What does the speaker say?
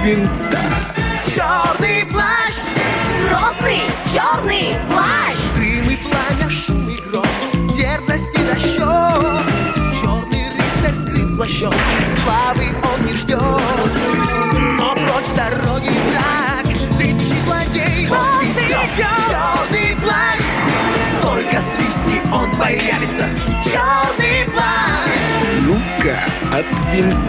винта. Черный плащ, грозный черный плащ. Дым и пламя, шум и гром, дерзость и расчет. Черный рыцарь скрыт плащом, славы он не ждет. Но прочь дороги враг, кричит злодей, он идет. Черный плащ, только свистни, он появится. Черный плащ. Ну-ка, от винта.